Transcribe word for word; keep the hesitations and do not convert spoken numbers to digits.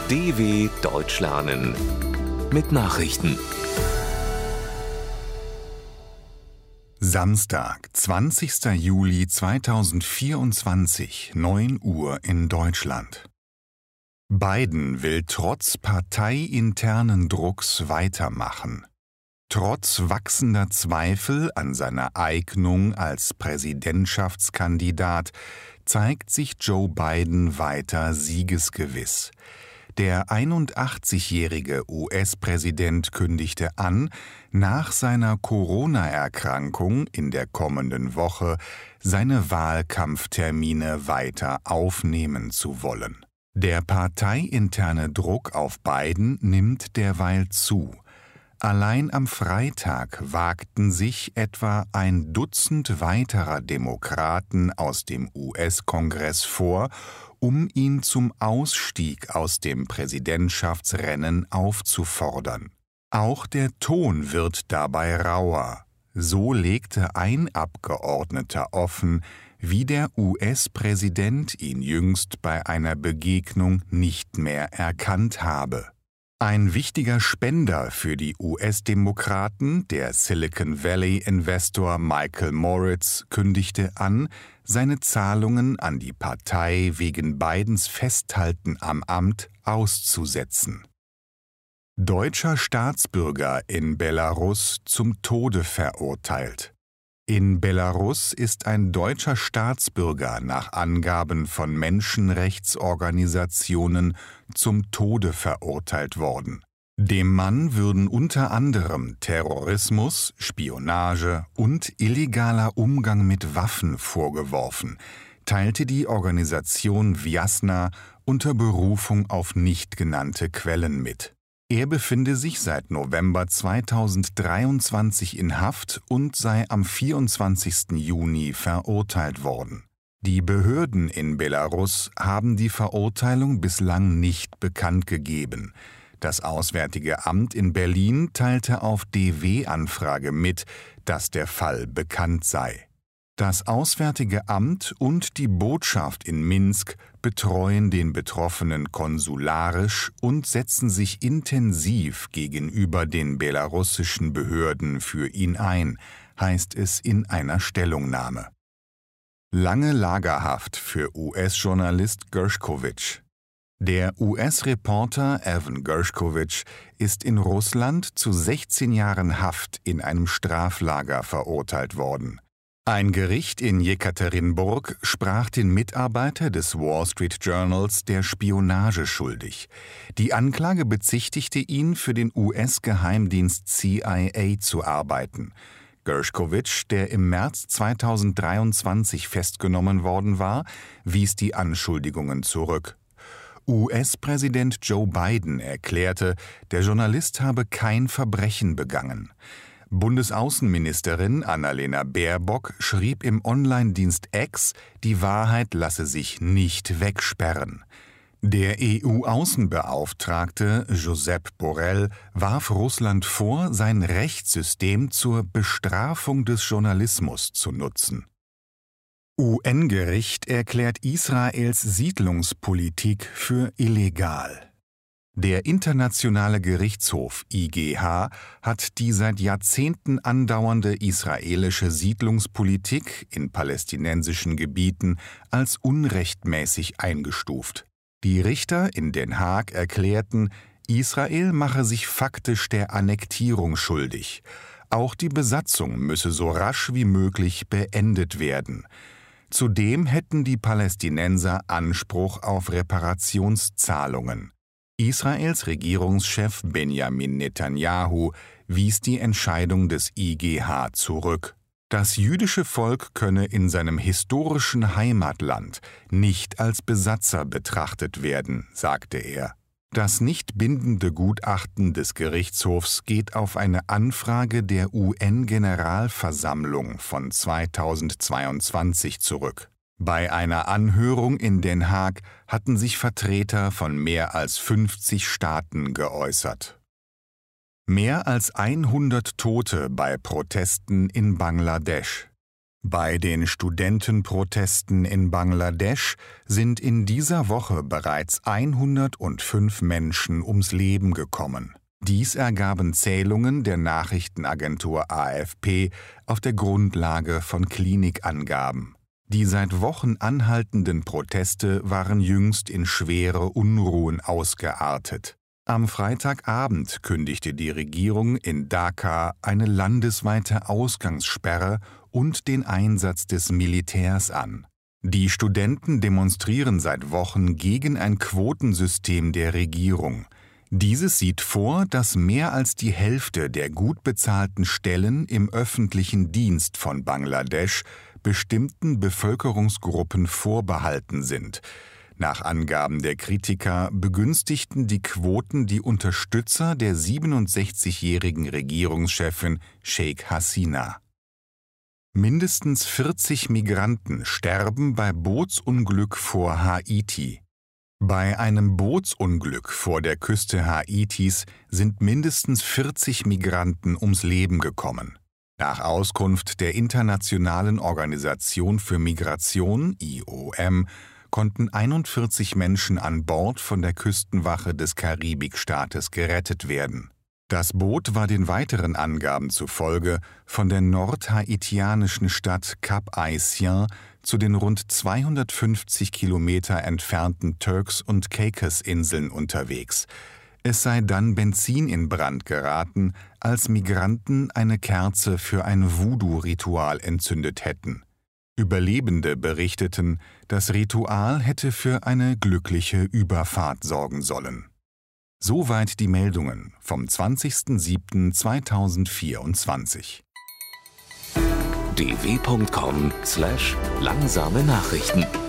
D W Deutsch lernen mit Nachrichten. Samstag, zwanzigster Juli zweitausendvierundzwanzig, neun Uhr in Deutschland. Biden will trotz parteiinternen Drucks weitermachen. Trotz wachsender Zweifel an seiner Eignung als Präsidentschaftskandidat zeigt sich Joe Biden weiter siegesgewiss. Der einundachtzigjährige U S-Präsident kündigte an, nach seiner Corona-Erkrankung in der kommenden Woche seine Wahlkampftermine weiter aufnehmen zu wollen. Der parteiinterne Druck auf Biden nimmt derweil zu. Allein am Freitag wagten sich etwa ein Dutzend weiterer Demokraten aus dem U S-Kongress vor, um ihn zum Ausstieg aus dem Präsidentschaftsrennen aufzufordern. Auch der Ton wird dabei rauer. So legte ein Abgeordneter offen, wie der U S-Präsident ihn jüngst bei einer Begegnung nicht mehr erkannt habe. Ein wichtiger Spender für die U S-Demokraten, der Silicon Valley-Investor Michael Moritz, kündigte an, seine Zahlungen an die Partei wegen Bidens Festhalten am Amt auszusetzen. Deutscher Staatsbürger in Belarus zum Tode verurteilt. In Belarus ist ein deutscher Staatsbürger nach Angaben von Menschenrechtsorganisationen zum Tode verurteilt worden. Dem Mann würden unter anderem Terrorismus, Spionage und illegaler Umgang mit Waffen vorgeworfen, teilte die Organisation Vjasna unter Berufung auf nicht genannte Quellen mit. Er befinde sich seit November zweitausenddreiundzwanzig in Haft und sei am vierundzwanzigsten Juni verurteilt worden. Die Behörden in Belarus haben die Verurteilung bislang nicht bekannt gegeben. Das Auswärtige Amt in Berlin teilte auf D W-Anfrage mit, dass der Fall bekannt sei. Das Auswärtige Amt und die Botschaft in Minsk betreuen den Betroffenen konsularisch und setzen sich intensiv gegenüber den belarussischen Behörden für ihn ein, heißt es in einer Stellungnahme. Lange Lagerhaft für U S-Journalist Gershkovich. Der U S-Reporter Evan Gershkovich ist in Russland zu sechzehn Jahren Haft in einem Straflager verurteilt worden. Ein Gericht in Jekaterinburg sprach den Mitarbeiter des Wall Street Journals der Spionage schuldig. Die Anklage bezichtigte ihn, für den U S-Geheimdienst C I A zu arbeiten. Gershkovich, der im März zweitausenddreiundzwanzig festgenommen worden war, wies die Anschuldigungen zurück. U S-Präsident Joe Biden erklärte, der Journalist habe kein Verbrechen begangen. Bundesaußenministerin Annalena Baerbock schrieb im Online-Dienst X, die Wahrheit lasse sich nicht wegsperren. Der E U-Außenbeauftragte Josep Borrell warf Russland vor, sein Rechtssystem zur Bestrafung des Journalismus zu nutzen. U N-Gericht erklärt Israels Siedlungspolitik für illegal. Der Internationale Gerichtshof I G H hat die seit Jahrzehnten andauernde israelische Siedlungspolitik in palästinensischen Gebieten als unrechtmäßig eingestuft. Die Richter in Den Haag erklärten, Israel mache sich faktisch der Annektierung schuldig. Auch die Besatzung müsse so rasch wie möglich beendet werden. Zudem hätten die Palästinenser Anspruch auf Reparationszahlungen. Israels Regierungschef Benjamin Netanyahu wies die Entscheidung des I G H zurück. Das jüdische Volk könne in seinem historischen Heimatland nicht als Besatzer betrachtet werden, sagte er. Das nicht bindende Gutachten des Gerichtshofs geht auf eine Anfrage der U N-Generalversammlung von zweitausendzweiundzwanzig zurück. Bei einer Anhörung in Den Haag hatten sich Vertreter von mehr als fünfzig Staaten geäußert. Mehr als hundert Tote bei Protesten in Bangladesch. Bei den Studentenprotesten in Bangladesch sind in dieser Woche bereits hundertfünf Menschen ums Leben gekommen. Dies ergaben Zählungen der Nachrichtenagentur A F P auf der Grundlage von Klinikangaben. Die seit Wochen anhaltenden Proteste waren jüngst in schwere Unruhen ausgeartet. Am Freitagabend kündigte die Regierung in Dhaka eine landesweite Ausgangssperre und den Einsatz des Militärs an. Die Studenten demonstrieren seit Wochen gegen ein Quotensystem der Regierung. Dieses sieht vor, dass mehr als die Hälfte der gut bezahlten Stellen im öffentlichen Dienst von Bangladesch bestimmten Bevölkerungsgruppen vorbehalten sind. Nach Angaben der Kritiker begünstigten die Quoten die Unterstützer der siebenundsechzigjährigen Regierungschefin Sheikh Hasina. Mindestens vierzig Migranten sterben bei Bootsunglück vor Haiti. Bei einem Bootsunglück vor der Küste Haitis sind mindestens vierzig Migranten ums Leben gekommen. Nach Auskunft der Internationalen Organisation für Migration, I O M, konnten einundvierzig Menschen an Bord von der Küstenwache des Karibikstaates gerettet werden. Das Boot war den weiteren Angaben zufolge von der nordhaitianischen Stadt Cap-Haïtien zu den rund zweihundertfünfzig Kilometer entfernten Turks- und Caicos-Inseln unterwegs. Es sei dann Benzin in Brand geraten, als Migranten eine Kerze für ein Voodoo-Ritual entzündet hätten. Überlebende berichteten, das Ritual hätte für eine glückliche Überfahrt sorgen sollen. Soweit die Meldungen vom zwanzigsten siebten zweitausendvierundzwanzig. d w punkt com slash langsame Nachrichten